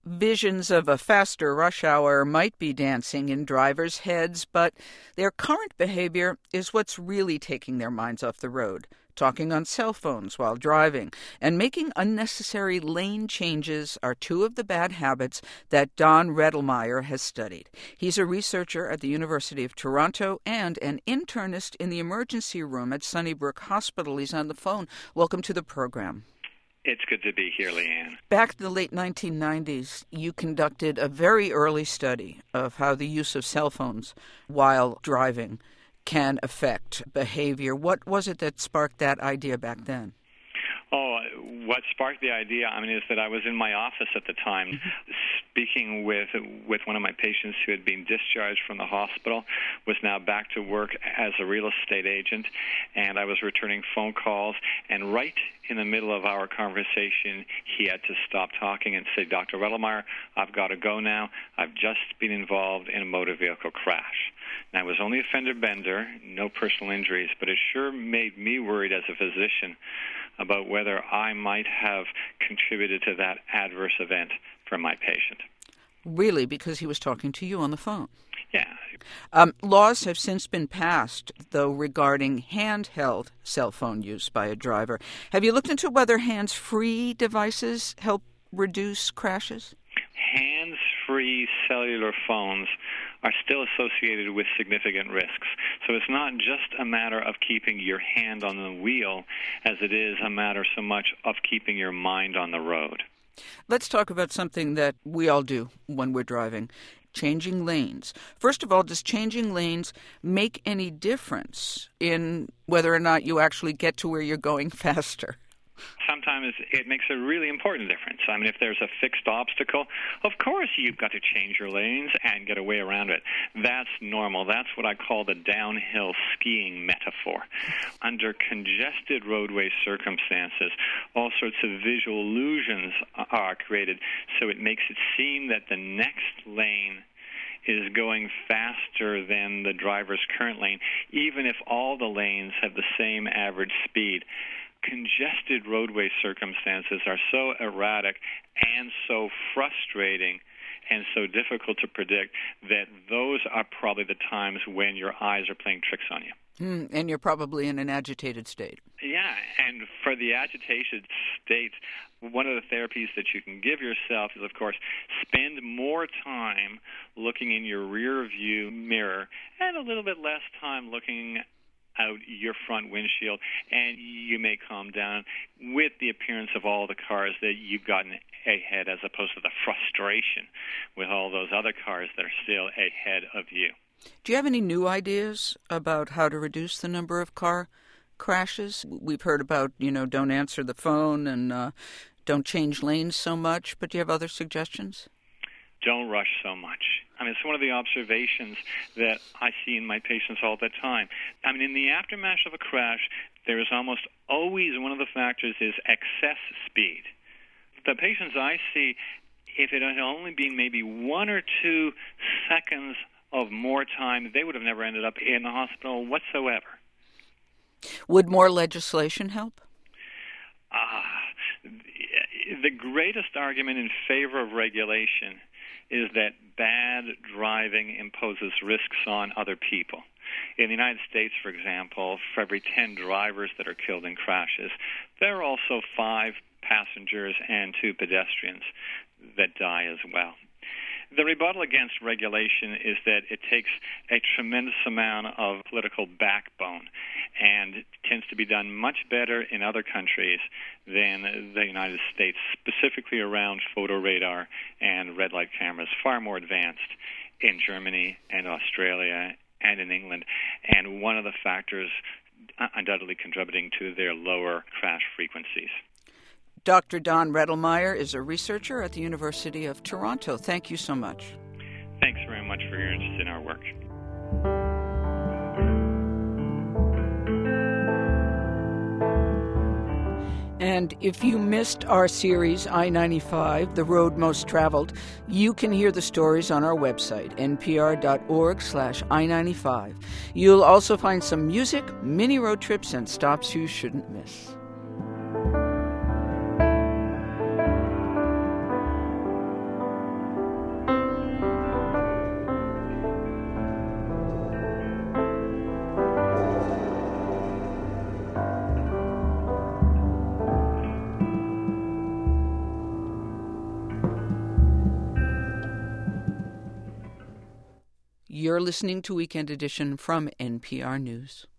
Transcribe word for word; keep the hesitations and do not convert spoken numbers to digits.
Visions of a faster rush hour might be dancing in drivers' heads, but their current behavior is what's really taking their minds off the road. Talking on cell phones while driving and making unnecessary lane changes are two of the bad habits that Don Rettelmeier has studied. He's a researcher at the University of Toronto and an internist in the emergency room at Sunnybrook Hospital. He's on the phone. Welcome to the program. It's good to be here, Leanne. Back in the late nineteen nineties, you conducted a very early study of how the use of cell phones while driving can affect behavior. What was it that sparked that idea back then? Oh, what sparked the idea, I mean, is that I was in my office at the time speaking with with one of my patients who had been discharged from the hospital, was now back to work as a real estate agent, and I was returning phone calls, and right in the middle of our conversation, he had to stop talking and say, Doctor Rettelmeier, I've got to go now. I've just been involved in a motor vehicle crash. Now, it was only a fender bender, no personal injuries, but it sure made me worried as a physician about whether I might have contributed to that adverse event for my patient. Really? Because he was talking to you on the phone? Yeah. Um, laws have since been passed, though, regarding handheld cell phone use by a driver. Have you looked into whether hands-free devices help reduce crashes? Hands-free cellular phones are still associated with significant risks. So it's not just a matter of keeping your hand on the wheel as it is a matter so much of keeping your mind on the road. Let's talk about something that we all do when we're driving, changing lanes. First of all, does changing lanes make any difference in whether or not you actually get to where you're going faster? Sometimes it makes a really important difference. I mean, if there's a fixed obstacle, of course you've got to change your lanes and get a way around it. That's normal. That's what I call the downhill skiing metaphor. Under congested roadway circumstances, all sorts of visual illusions are created, so it makes it seem that the next lane is going faster than the driver's current lane, even if all the lanes have the same average speed. Congested roadway circumstances are so erratic and so frustrating and so difficult to predict that those are probably the times when your eyes are playing tricks on you. Mm, and you're probably in an agitated state. Yeah, and for the agitated state, one of the therapies that you can give yourself is, of course, spend more time looking in your rear view mirror and a little bit less time looking out your front windshield, and you may calm down with the appearance of all the cars that you've gotten ahead as opposed to the frustration with all those other cars that are still ahead of you. Do you have any new ideas about how to reduce the number of car crashes? We've heard about, you know, don't answer the phone and uh, don't change lanes so much, but do you have other suggestions? Don't rush so much. I mean, it's one of the observations that I see in my patients all the time. I mean, in the aftermath of a crash, there is almost always one of the factors is excess speed. The patients I see, if it had only been maybe one or two seconds of more time, they would have never ended up in the hospital whatsoever. Would more legislation help? Uh, the greatest argument in favor of regulation is that bad driving imposes risks on other people. In the United States, for example, for every ten drivers that are killed in crashes, there are also five passengers and two pedestrians that die as well. The rebuttal against regulation is that it takes a tremendous amount of political backbone and tends to be done much better in other countries than the United States, specifically around photo radar and red light cameras, far more advanced in Germany and Australia and in England, and one of the factors undoubtedly contributing to their lower crash frequencies. Doctor Don Rettelmeier is a researcher at the University of Toronto. Thank you so much. Thanks very much for your interest in our work. And if you missed our series, I ninety-five, The Road Most Traveled, you can hear the stories on our website, npr.org slash I95. You'll also find some music, mini road trips, and stops you shouldn't miss. You're listening to Weekend Edition from N P R News.